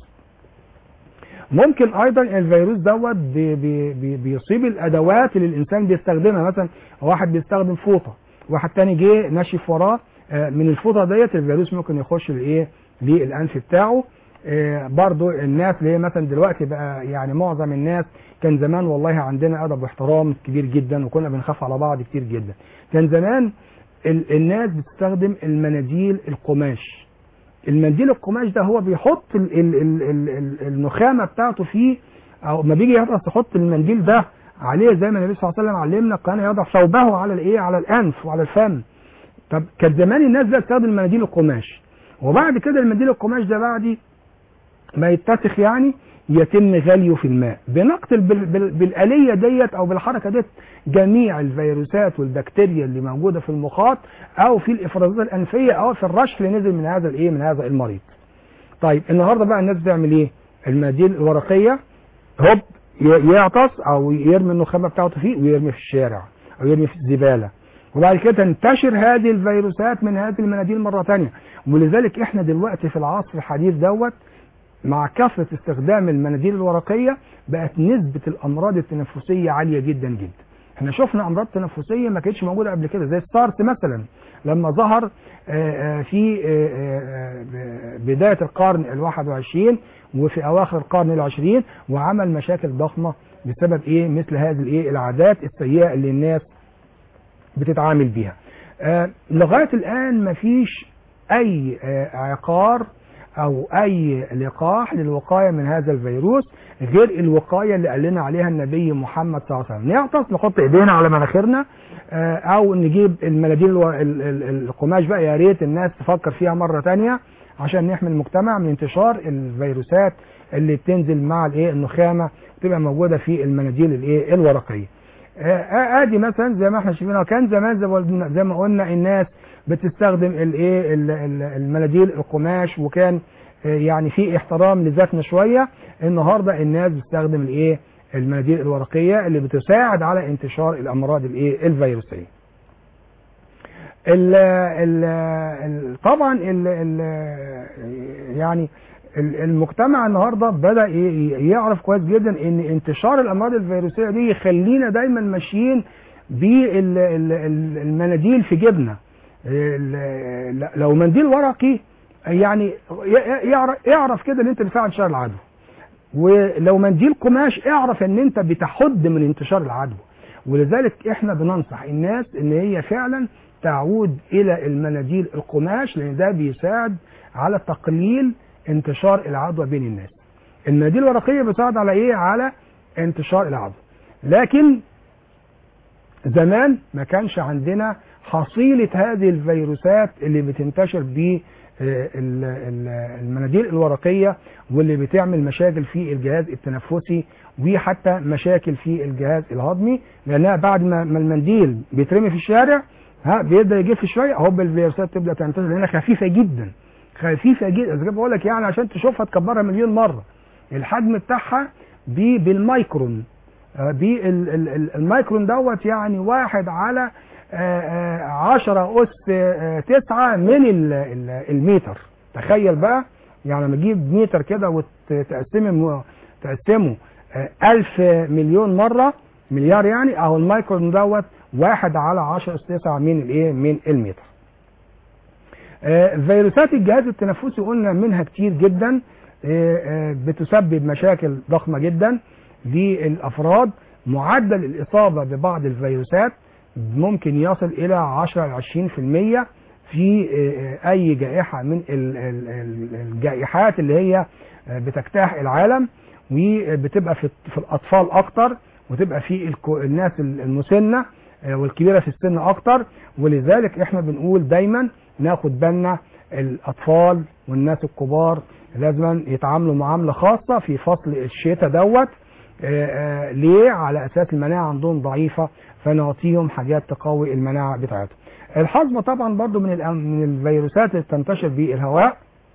ممكن ايضا الفيروس دوت بي بي بيصيب الادوات اللي الانسان بيستخدمها، مثلا واحد بيستخدم فوطه، واحد تاني جه نشف وراه من الفوطه ديت، الفيروس ممكن يخش لايه للانف بتاعه. برضو الناس اللي هي مثلا دلوقتي بقى يعني معظم الناس، كان زمان والله عندنا ادب واحترام كبير جدا وكنا بنخاف على بعض كتير جدا. كان زمان الناس بتستخدم المناديل القماش. المنديل القماش ده هو بيحط ال ال ال ال ال النخامه بتاعته فيه، او ما بيجي يغطس يحط المنديل ده عليه زي ما النبي صلى الله عليه وسلم علمنا، كان يضع ثوبه على الايه على الانف وعلى الفم. طب كان زمان الناس بقى تستخدم المناديل القماش، وبعد كده المنديل القماش ده بعد ما يتسخ يعني يتم غليه في الماء، بنقتل بال بال بالآلية ديت او بالحركة ديت جميع الفيروسات والبكتيريا اللي موجودة في المخاط او في الافرازات الانفية او في الرشح اللي نزل من هذا الايه من هذا المريض. طيب النهارده بقى الناس بتعمل ايه؟ المناديل الورقية هوب يعطس او يرمي النخامة بتاعته فيه ويرمي في الشارع او يرمي في الزبالة، وبعد كده تنتشر هذه الفيروسات من هذه المناديل مرة تانية. ولذلك احنا دلوقتي في العصر الحديث دوت مع كثرة استخدام المناديل الورقية بقت نسبة الأمراض التنفسية عالية جدا جدا. احنا شفنا أمراض تنفسية ما كانتش موجودة قبل كده، زي السارس مثلا لما ظهر في بداية القرن الواحد وعشرين وفي أواخر القرن العشرين، وعمل مشاكل ضخمة بسبب إيه مثل هذه الإيه العادات السيئة اللي الناس بتتعامل بيها. لغاية الآن مفيش أي عقار او اي لقاح للوقايه من هذا الفيروس غير الوقايه اللي قال لنا عليها النبي محمد صلى الله عليه وسلم. نعطس نحط ايدينا على مناخيرنا، او نجيب المناديل القماش بقى، يا ريت الناس تفكر فيها مره ثانيه عشان نحمي المجتمع من انتشار الفيروسات اللي بتنزل مع الايه النخامه تبقى موجوده في المناديل الايه الورقيه. ادي مثلا زي ما احنا شايفينها، كان زمان زي ما قلنا الناس بتستخدم الايه المناديل القماش، وكان يعني في احترام لذاتنا شويه. النهارده الناس بتستخدم الايه المناديل الورقيه اللي بتساعد على انتشار الامراض الايه الفيروسيه. ال ال طبعا ال ال يعني المجتمع النهارده بدأ يعرف كويس جدا ان انتشار الامراض الفيروسيه دي يخلينا دايما ماشيين بالمناديل في جيبنا. لو منديل ورقي يعني يعرف, يعرف كده ان انت بتساعد انتشار العدوى. ولو منديل قماش اعرف ان انت بتحد من انتشار العدوى. ولذلك احنا بننصح الناس ان هي فعلا تعود الى المناديل القماش، لان ده بيساعد على تقليل انتشار العدوى بين الناس. المناديل الورقيه بتساعد على ايه؟ على انتشار العدوى. لكن زمان ما كانش عندنا حصيله هذه الفيروسات اللي بتنتشر ب المناديل الورقيه، واللي بتعمل مشاكل في الجهاز التنفسي وحتى مشاكل في الجهاز الهضمي، لانها بعد ما المنديل بيترمي في الشارع ها بيبدا يجف شويه، هوب الفيروسات تبدا تنتشر لانها خفيفه جدا خفيفه جدا. زي ما بقول لك يعني عشان تشوفها تكبرها مليون مره. الحجم بتاعها بالمايكرون، بالمايكرون دوت يعني واحد على عشرة أس تسعة من المتر. تخيل بقى يعني لما تجيب متر كده وتقسمه تقسمه ألف مليون مرة مليار يعني، أهو المايكرون دوت واحد على عشرة أس تسعة من الإيه؟ من المتر. فيروسات الجهاز التنفسي قلنا منها كتير جدا، بتسبب مشاكل ضخمة جدا للأفراد. معدل الإصابة ببعض الفيروسات ممكن يصل إلى عشرة إلى عشرين بالمئة في أي جائحة من الجائحات اللي هي بتجتاح العالم، وبتبقى في الأطفال أكتر، وتبقى في الناس المسنة والكبيرة في السن أكتر. ولذلك إحنا بنقول دايما ناخد بالنا الأطفال والناس الكبار لازم يتعاملوا معاملة خاصة في فصل الشتاء دوت. آآ آآ ليه؟ على اساس المناعه عندهم ضعيفه، فنعطيهم حاجات تقوي المناعه بتاعتهم. الحصبه طبعا برضو من من الفيروسات اللي بتنتشر بالهواء،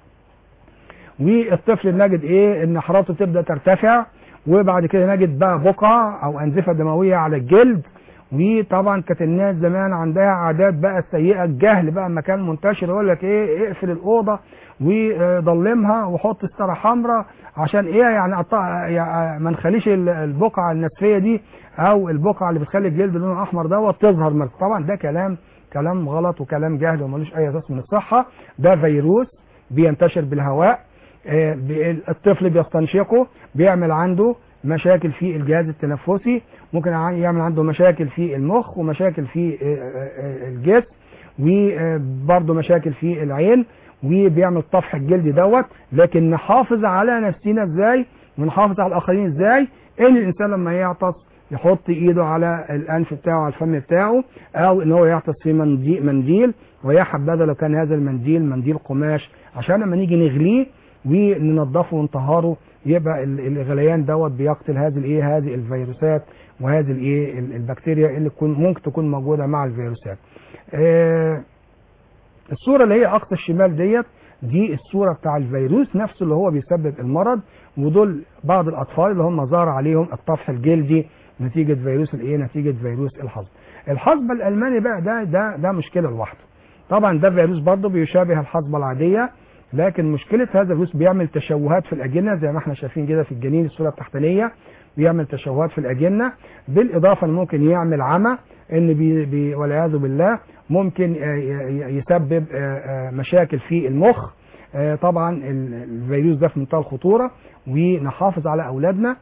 والطفل نجد ايه؟ ان حرارته تبدا ترتفع، وبعد كده نجد بقى بقع او انزفه دمويه على الجلد. وطبعا كانت الناس زمان عندها عادات بقى سيئه، الجهل بقى مكان منتشر يقول لك ايه؟ اقفل الاوضه وضلمها وحط ستاره حمراء عشان ايه؟ يعني, يعني ما نخليش البقعه النسفيه دي او البقعه اللي بتخلي الجلد لونه احمر دوت تظهر مرة. طبعا ده كلام كلام غلط وكلام جهل وملوش اي اساس من الصحه. ده فيروس بينتشر بالهواء، الطفل بيستنشقه، بيعمل عنده مشاكل في الجهاز التنفسي، ممكن يعمل عنده مشاكل في المخ ومشاكل في الجسم، وبرضه مشاكل في العين، وبيعمل طفح الجلد دوت. لكن نحافظ على نفسنا ازاي ونحافظ على الاخرين ازاي؟ ان الانسان لما يعطس يحط ايده على الانف بتاعه على الفم بتاعه، او ان هو يعطس في منديل، ويا حبذا لو كان هذا المنديل منديل قماش، عشان لما نيجي نغليه وننضفه ونطهره يبقى الغليان دوت بيقتل هذه الايه؟ هذه الفيروسات وهذه الايه؟ البكتيريا اللي ممكن تكون موجوده مع الفيروسات. آه الصوره اللي هي اقصى الشمال ديت دي الصوره بتاع الفيروس نفسه اللي هو بيسبب المرض، ودول بعض الاطفال اللي هم ظهر عليهم الطفح الجلدي نتيجه فيروس الايه؟ نتيجه فيروس الحصبه. الحصبه الالماني بقى ده ده ده مشكله لوحده. طبعا ده فيروس برضه بيشابه الحصبه العاديه، لكن مشكله هذا الفيروس بيعمل تشوهات في الاجنه زي ما احنا شايفين كده في الجنين الصوره التحتانيه، بيعمل تشوهات في الاجنه، بالاضافه ممكن يعمل عمى، ان بي بي والعياذ بالله ممكن يسبب مشاكل في المخ. طبعا الفيروس ده في منتهى الخطوره، ونحافظ على اولادنا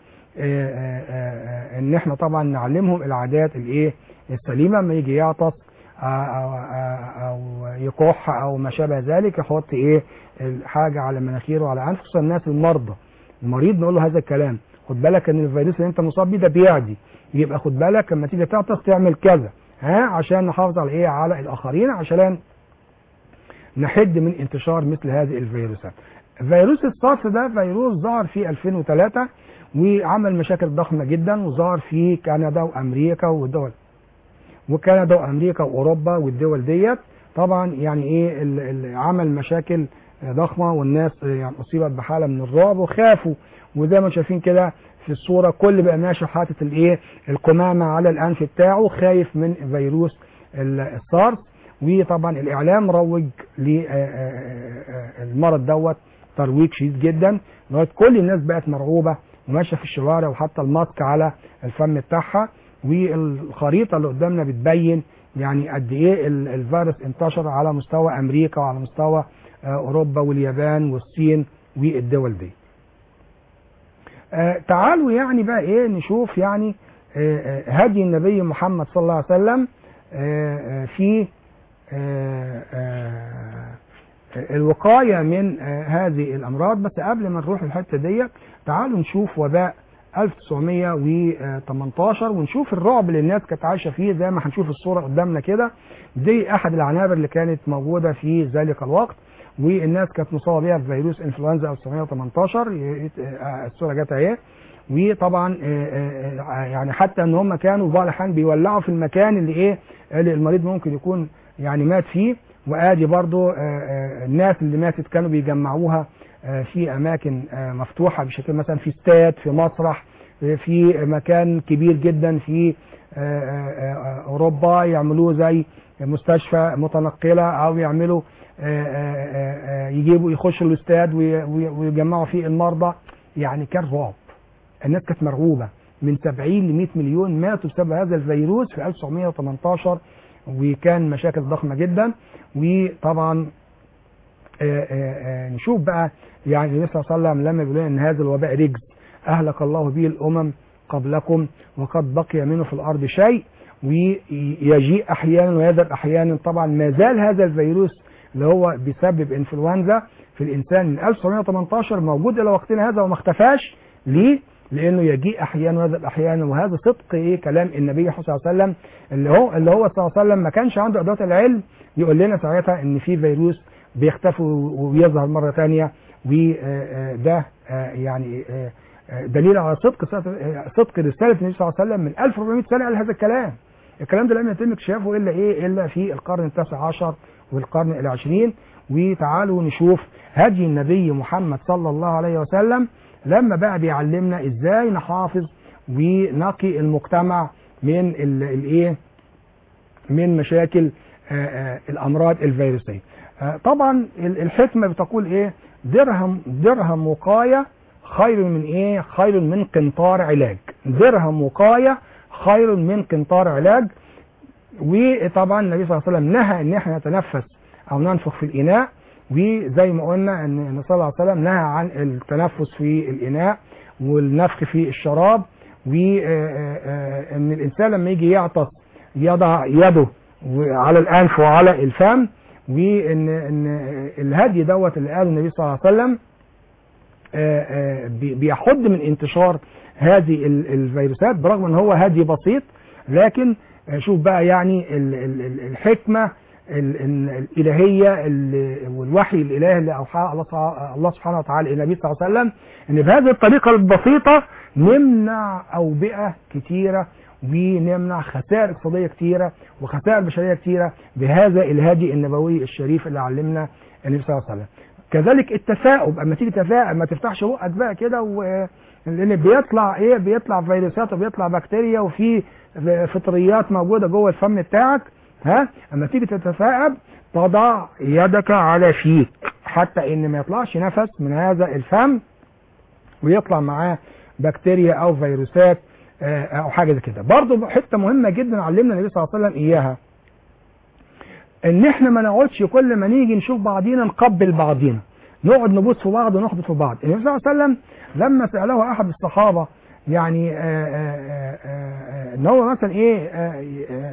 ان احنا طبعا نعلمهم العادات الايه؟ السليمه. لما يجي يعطس أو, أو يكح او ما شابه ذلك يحط ايه؟ حاجه على مناخيره وعلى انفه، خصوصا الناس المرضى. المريض نقول له هذا الكلام، خد بالك ان الفيروس اللي انت مصاب بيه ده بيعدي، يبقى خد بالك لما تيجي تعطس تعمل كذا، ها، عشان نحافظ على ايه؟ على الاخرين، عشان نحد من انتشار مثل هذه الفيروسات. فيروس السارس ده فيروس ظهر في ألفين وثلاثة وعمل مشاكل ضخمه جدا، وظهر في كندا وامريكا والدول وكندا وامريكا واوروبا والدول ديت. طبعا يعني ايه؟ عمل مشاكل ضخمه، والناس يعني اصيبت بحاله من الرعب وخافوا. وزي ما شايفين كده في الصوره كل بقى ماشي حاطط الايه؟ القمامه على الانف بتاعه، خايف من فيروس السارس. وطبعا الاعلام روج للمرض دوت ترويج شديد جدا، لغايه كل الناس بقت مرعوبه وماشيه في الشوارع وحاطه الماسك على الفم بتاعها. والخريطه اللي قدامنا بتبين يعني قد ايه الفيروس انتشر على مستوى امريكا وعلى مستوى أوروبا واليابان والصين والدول دي. تعالوا يعني بقى إيه نشوف يعني هدي النبي محمد صلى الله عليه وسلم في الوقاية من هذه الأمراض. بس قبل ما نروح الحتة دي تعالوا نشوف وباء ألف وتسعمية وتمنتاشر ونشوف الرعب اللي الناس كانت عايشة فيه. زي ما هنشوف الصورة قدامنا كده، دي أحد العنابر اللي كانت موجودة في ذلك الوقت، والناس كانت مصابة بها بفيروس إنفلونزا ألف وتسعمية وتمنتاشر. الصورة جت أهي. وطبعا يعني حتى ان هم كانوا بعض الاحيان بيولعوا في المكان اللي ايه اللي المريض ممكن يكون يعني مات فيه. وادي برضو الناس اللي ماتت كانوا بيجمعوها في اماكن مفتوحه بشكل مثلا في استاد، في مسرح، في مكان كبير جدا في اوروبا، يعملوه زي مستشفى متنقله، او يعملوا يجيبوا يخشوا الاستاد ويجمعوا فيه المرضى. يعني كان رعب، الناس كانت مرعوبه. من سبعين ل مئة مليون ماتوا بسبب هذا الفيروس في ألف وتسعمية وتمنتاشر، وكان مشاكل ضخمه جدا. وطبعا آآ آآ نشوف بقى يعني النبي صلى الله عليه وسلم لما بيقول ان هذا الوباء رجز اهلك الله به الامم قبلكم وقد بقي منه في الارض شيء، ويجيء احيانا ويذهب احيانا. طبعا ما زال هذا الفيروس اللي هو بيسبب انفلونزا في الانسان من ألف وتسعمية وتمنتاشر موجود الى وقتنا هذا وما اختفاش. ليه؟ لانه يجيء احيانا ويذهب احيانا. وهذا صدق ايه كلام النبي صلى الله عليه وسلم، اللي هو اللي هو صلى الله عليه وسلم ما كانش عنده ادوات العلم يقول لنا ساعتها ان في فيروس بيختفي وبيظهر مره ثانيه. وده يعني دليل على صدق صدق رساله النبي صلى الله عليه وسلم. من ألف وأربعمئة سنه قال هذا الكلام. الكلام ده لم يتم اكتشافه الا ايه الا في القرن التاسع عشر والقرن العشرين. وتعالوا نشوف هدي النبي محمد صلى الله عليه وسلم لما بقى بيعلمنا ازاي نحافظ ونقي المجتمع من الايه من مشاكل الامراض الفيروسيه. طبعا الحكمه بتقول ايه؟ درهم درهم وقايه خير من ايه؟ خير من قنطار علاج. درهم وقايه خير من قنطار علاج. وطبعا النبي صلى الله عليه وسلم نهى ان احنا نتنفس او ننفخ في الاناء. وزي ما قلنا ان صلى الله عليه وسلم نهى عن التنفس في الاناء والنفخ في الشراب. وان الانسان لما يجي يعطس يضع يده على الانف وعلى الفم. وان ان الهدي دوت اللي قاله النبي صلى الله عليه وسلم بيحد من انتشار هذه الفيروسات، برغم ان هو هدي بسيط. لكن شوف بقى يعني الحكمه الالهيه والوحي الالهي اللي اوحاه الله سبحانه وتعالى الى النبي صلى الله عليه وسلم، ان بهذه الطريقه البسيطه نمنع اوبئه كثيره ونمنع خسائر اقتصاديه كثيره وخسائر بشريه كثيره بهذا الهدي النبوي الشريف اللي علمنا النبي صلى الله عليه وسلم. كذلك التثاؤب، اما تيجي تثاؤب ما تفتحش بقك بقى كده، لان بيطلع ايه بيطلع فيروسات وبيطلع بكتيريا وفي فطريات موجوده جوه الفم بتاعك. ها اما تيجي تتثاءب تضع يدك على فيك حتى ان ما يطلعش نفس من هذا الفم ويطلع معاه بكتيريا او فيروسات او حاجه زي كده. برضه حته مهمه جدا علمنا النبي صلى الله عليه وسلم اياها، ان احنا ما نقعدش كل ما نيجي نشوف بعضينا نقبل بعضينا، نقعد نبص في بعض ونحدث في بعض. النبي صلى الله عليه وسلم لما ساله احد الصحابه يعني آآ آآ آآ ان هو مثلا ايه آآ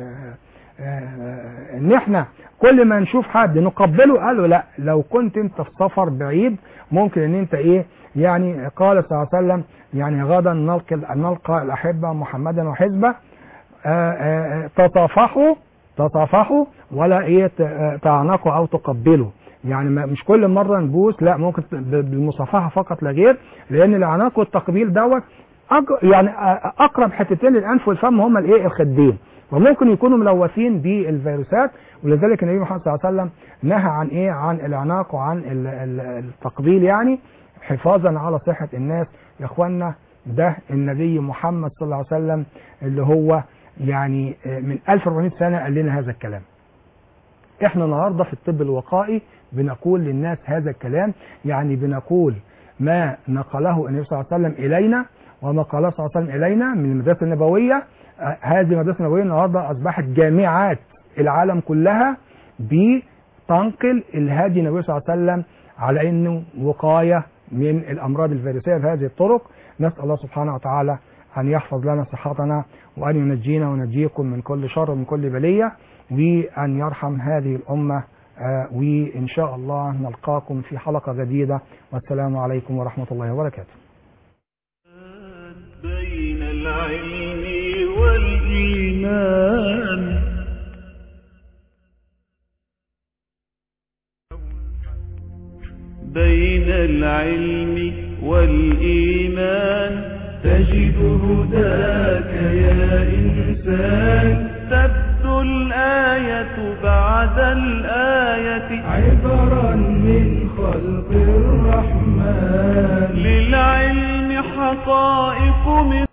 آآ ان احنا كل ما نشوف حد نقبله، قال له لا، لو كنت انت في سفر بعيد ممكن ان انت ايه يعني قال صلى الله عليه وسلم يعني غدا نلقى نلقى الاحبه محمدا وحزبه تتصافحوا تتصافحوا ولا ايه تعنقوا او تقبلوا. يعني مش كل مره نبوس، لا، ممكن بالمصافحه فقط لا غير، لان العناق والتقبيل دوت يعني اقرب حتتين للانف والفم هم الايه الخدين، وممكن يكونوا ملوثين بالفيروسات. ولذلك النبي محمد صلى الله عليه وسلم نهى عن ايه عن العناق وعن التقبيل، يعني حفاظا على صحه الناس. يا اخوانا ده النبي محمد صلى الله عليه وسلم اللي هو يعني من ألف وأربعمئة سنه قال لنا هذا الكلام. احنا النهارده في الطب الوقائي بنقول للناس هذا الكلام، يعني بنقول ما نقله النبي صلى الله عليه وسلم الينا وما قاله صلى الله عليه وسلم الينا من المدرسه النبويه. هذه المدرسه النبويه النهارده اصبحت جامعات العالم كلها تنقل الهدي النبي صلى الله عليه وسلم على انه وقايه من الامراض الفيروسيه بهذه الطرق. نسال الله سبحانه وتعالى ان يحفظ لنا صحتنا وان ينجينا ونجيكم من كل شر ومن كل بليه، وان يرحم هذه الامه. آه وان شاء الله نلقاكم في حلقه جديده، والسلام عليكم ورحمه الله وبركاته. بين العلم والإيمان بين العلم والإيمان تجد هداك يا إنسان، تبدو الآية بعد الآية عبرا من خلق الرحمن، للعلم حقائق من